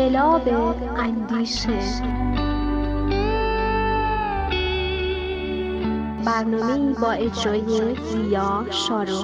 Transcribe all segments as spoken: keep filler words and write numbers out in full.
انقلاب اندیشه، برنامه‌ای با اجرای زیا شارو.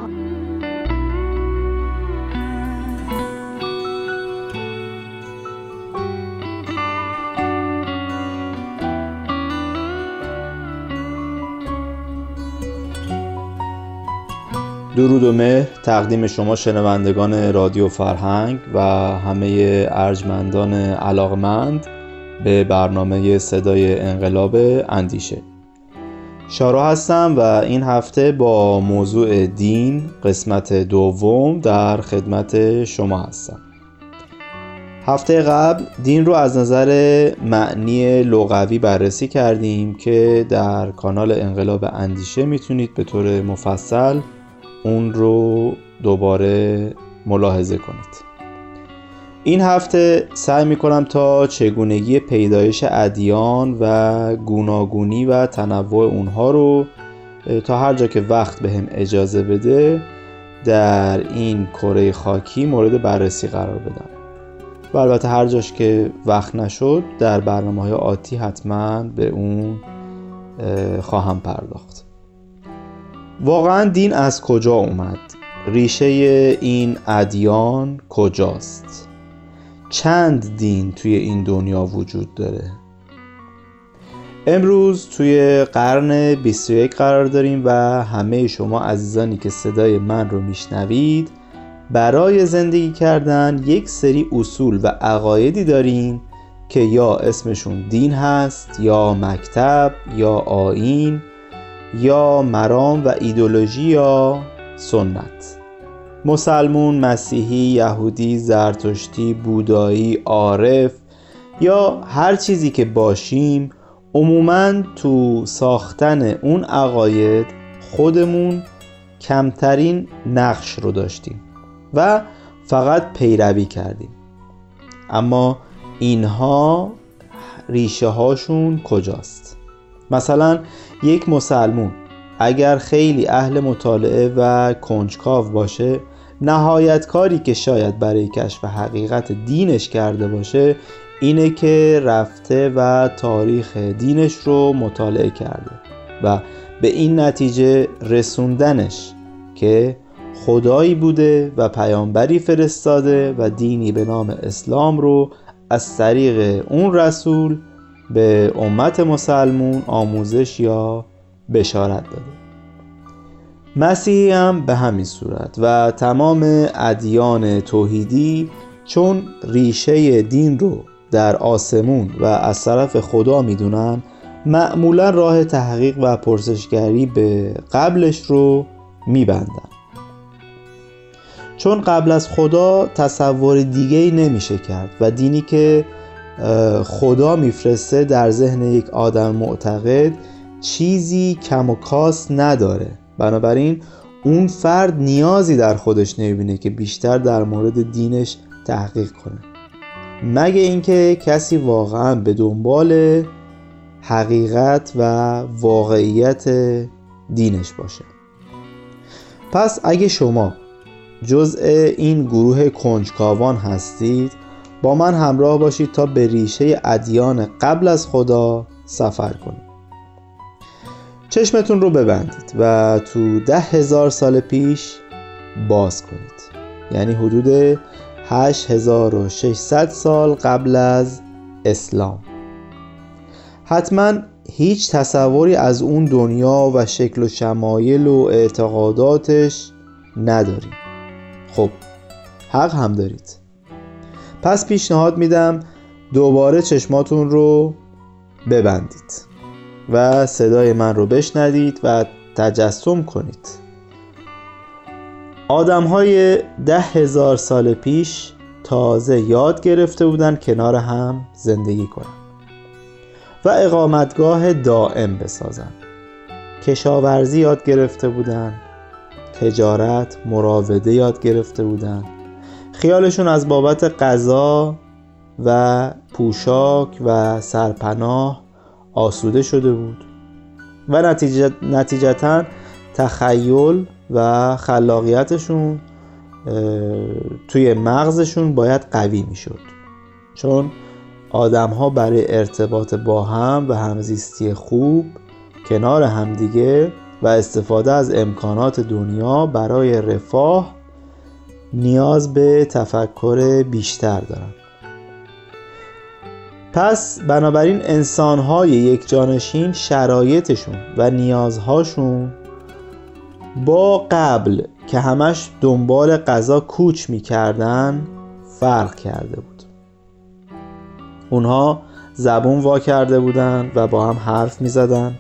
درود و مهر تقدیم شما شنوندگان رادیو فرهنگ و همه ارجمندان علاقمند به برنامه صدای انقلاب اندیشه. شارو هستم و این هفته با موضوع دین قسمت دوم در خدمت شما هستم. هفته قبل دین رو از نظر معنی لغوی بررسی کردیم که در کانال انقلاب اندیشه میتونید به طور مفصل اون رو دوباره ملاحظه کنید. این هفته سعی میکنم تا چگونگی پیدایش ادیان و گوناگونی و تنوع اونها رو تا هر جا که وقت بهم اجازه بده در این کره خاکی مورد بررسی قرار بدم و البته هر جاش که وقت نشد در برنامه‌های آتی حتما به اون خواهم پرداخت. واقعا دین از کجا اومد؟ ریشه این ادیان کجاست؟ چند دین توی این دنیا وجود داره؟ امروز توی قرن بیست و یک قرار داریم و همه شما عزیزانی که صدای من رو میشنوید برای زندگی کردن یک سری اصول و عقایدی دارین که یا اسمشون دین هست یا مکتب یا آیین یا مرام و ایدئولوژی یا سنت. مسلمون، مسیحی، یهودی، زرتشتی، بودایی، عارف یا هر چیزی که باشیم عموماً تو ساختن اون عقاید خودمون کمترین نقش رو داشتیم و فقط پیروی کردیم. اما اینها ریشه هاشون کجاست؟ مثلا یک مسلمون اگر خیلی اهل مطالعه و کنجکاو باشه، نهایت کاری که شاید برای کشف حقیقت دینش کرده باشه اینه که رفته و تاریخ دینش رو مطالعه کرده و به این نتیجه رسوندنش که خدایی بوده و پیامبری فرستاده و دینی به نام اسلام رو از طریق اون رسول به امت مسلمون آموزش یا بشارت داده. مسیحی هم به همین صورت و تمام ادیان توحیدی چون ریشه دین رو در آسمون و از طرف خدا میدونن معمولا راه تحقیق و پرسشگری به قبلش رو میبندن، چون قبل از خدا تصور دیگه‌ای نمیشه کرد و دینی که خدا میفرسته در ذهن یک آدم معتقد چیزی کم و کاس نداره. بنابراین اون فرد نیازی در خودش نمیبینه که بیشتر در مورد دینش تحقیق کنه، مگه اینکه کسی واقعا به دنبال حقیقت و واقعیت دینش باشه. پس اگه شما جزء این گروه کنجکاوان هستید، با من همراه باشید تا به ریشه ادیان قبل از خدا سفر کنید. چشمتون رو ببندید و تو ده هزار سال پیش باز کنید، یعنی حدود هشت هزار و ششصد سال قبل از اسلام. حتما هیچ تصوری از اون دنیا و شکل و شمایل و اعتقاداتش ندارید. خب حق هم دارید. پس پیشنهاد میدم دوباره چشماتون رو ببندید و صدای من رو بشنوید و تجسم کنید. آدم‌های ده هزار سال پیش تازه یاد گرفته بودن کنار هم زندگی کنن و اقامتگاه دائم بسازن. کشاورزی یاد گرفته بودن، تجارت، مراوده یاد گرفته بودن. خیالشون از بابت غذا و پوشاک و سرپناه آسوده شده بود و نتیجه نتیجتاً تخیل و خلاقیتشون توی مغزشون باید قوی میشد. چون آدم ها برای ارتباط با هم و همزیستی خوب کنار همدیگه و استفاده از امکانات دنیا برای رفاه نیاز به تفکر بیشتر دارن. پس بنابراین انسان‌های یک جانشین شرایطشون و نیازهاشون با قبل که همش دنبال غذا کوچ می‌کردن فرق کرده بود. اونها زبون وا کرده بودن و با هم حرف می‌زدن.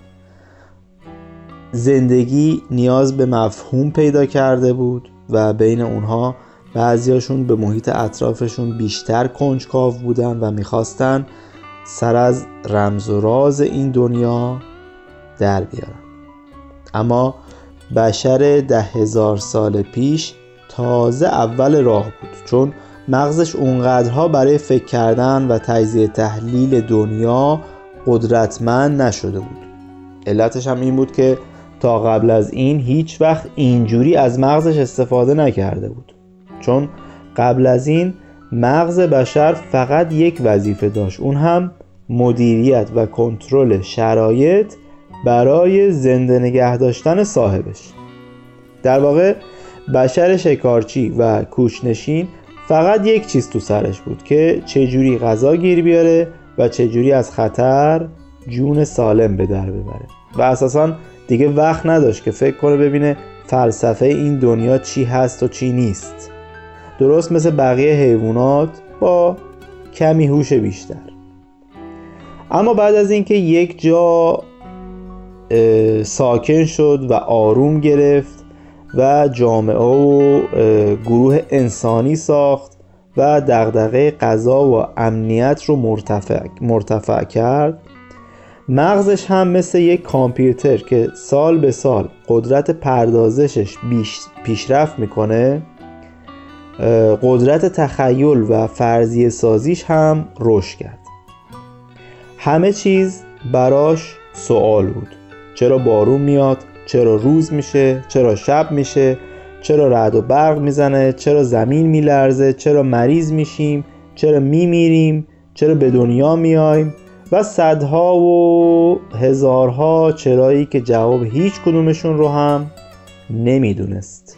زندگی نیاز به مفهوم پیدا کرده بود و بین اونها بعضیاشون به محیط اطرافشون بیشتر کنجکاو بودن و میخواستن سر از رمز و راز این دنیا در بیارن. اما بشر ده هزار سال پیش تازه اول راه بود، چون مغزش اونقدرها برای فکر کردن و تجزیه تحلیل دنیا قدرتمند نشده بود. علتش هم این بود که تا قبل از این هیچ وقت اینجوری از مغزش استفاده نکرده بود، چون قبل از این مغز بشر فقط یک وظیفه داشت، اون هم مدیریت و کنترل شرایط برای زنده نگه داشتن صاحبش. در واقع بشر شکارچی و کوچنشین فقط یک چیز تو سرش بود که چجوری غذا گیر بیاره و چجوری از خطر جون سالم به در ببره و اساساً دیگه وقت نداشت که فکر کنه ببینه فلسفه این دنیا چی هست و چی نیست. درست مثل بقیه حیوانات با کمی هوش بیشتر. اما بعد از اینکه یک جا ساکن شد و آروم گرفت و جامعه و گروه انسانی ساخت و دغدغه غذا و امنیت رو مرتفع, مرتفع کرد، مغزش هم مثل یک کامپیوتر که سال به سال قدرت پردازشش بیش پیشرفت میکنه، قدرت تخیل و فرضیه سازیش هم رشد کرد. همه چیز براش سوال بود. چرا بارون میاد؟ چرا روز میشه؟ چرا شب میشه؟ چرا رعد و برق میزنه؟ چرا زمین میلرزه؟ چرا مریض میشیم؟ چرا میمیریم؟ چرا به دنیا میایم؟ و صدها و هزارها چرایی که جواب هیچ کدومشون رو هم نمیدونست.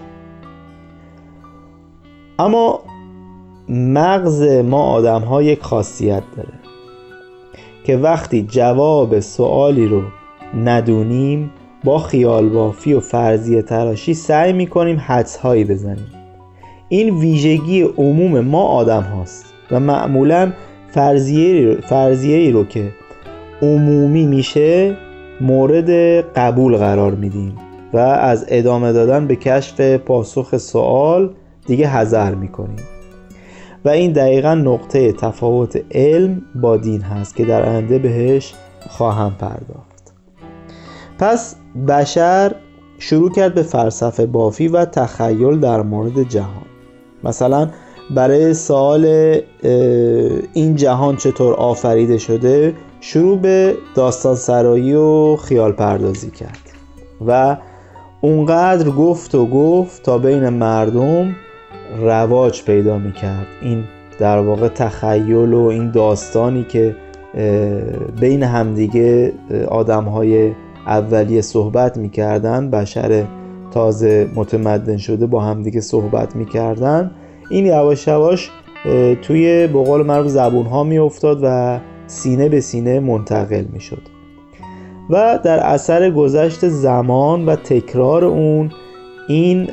اما مغز ما آدم ها یک خاصیت داره که وقتی جواب سوالی رو ندونیم با خیال بافی و فرضیه تراشی سعی میکنیم حدس هایی بزنیم. این ویژگی عموم ما آدم هاست و معمولا فرضیه فرضیه‌ای رو که عمومی میشه مورد قبول قرار میدیم و از ادامه دادن به کشف پاسخ سوال دیگه حذر میکنیم. و این دقیقا نقطه تفاوت علم با دین هست که در آینده بهش خواهم پرداخت. پس بشر شروع کرد به فلسفه بافی و تخیل در مورد جهان. مثلا برای سوال این جهان چطور آفریده شده شروع به داستان سرایی و خیال پردازی کرد و اونقدر گفت و گفت تا بین مردم رواج پیدا میکرد. این در واقع تخیل و این داستانی که بین همدیگه آدمهای اولیه صحبت میکردن، بشر تازه متمدن شده با همدیگه صحبت میکردن، این یواش یواش توی به قول معروف زبون ها می افتاد و سینه به سینه منتقل می شد و در اثر گذشت زمان و تکرار اون این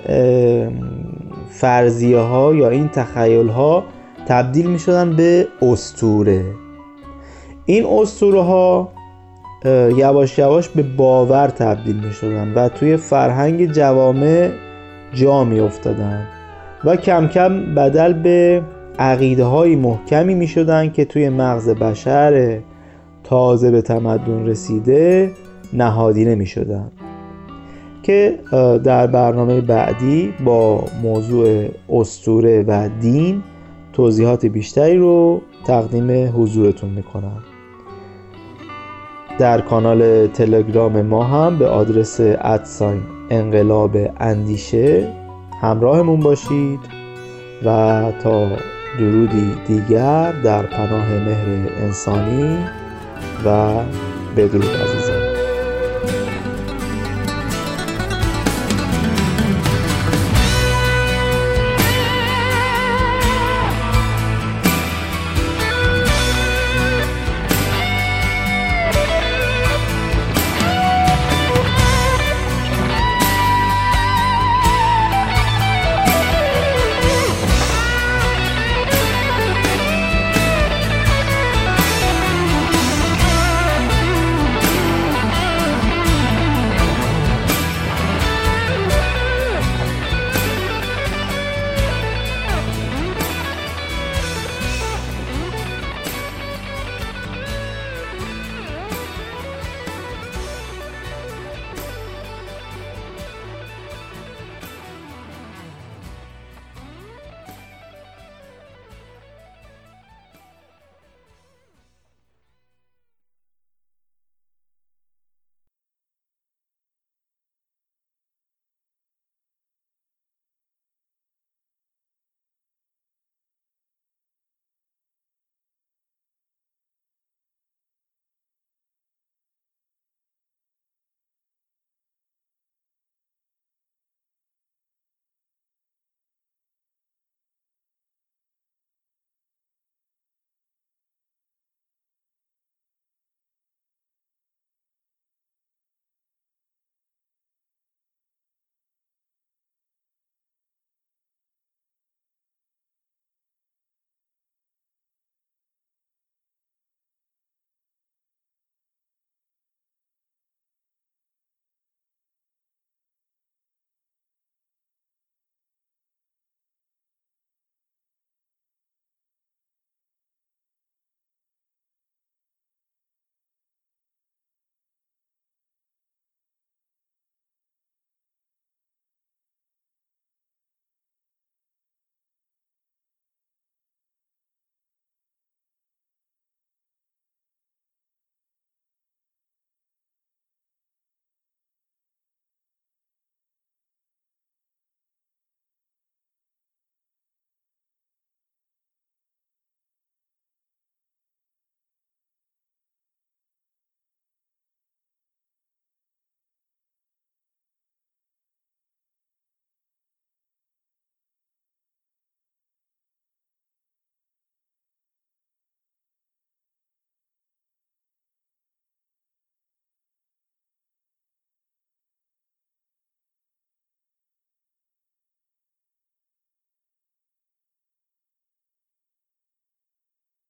فرضیه ها یا این تخیل ها تبدیل می شدن به اسطوره. این اسطوره ها یواش یواش به باور تبدیل می شدن و توی فرهنگ جوامع جا می افتادن و کم کم بدل به عقیده های محکمی می شدن که توی مغز بشر تازه به تمدن رسیده نهادینه می شدن که در برنامه بعدی با موضوع اسطوره و دین توضیحات بیشتری رو تقدیم حضورتون می کنم. در کانال تلگرام ما هم به آدرس ادساین انقلاب اندیشه همراهمون باشید و تا درودی دیگر در پناه مهر انسانی و بدرود عزیزان.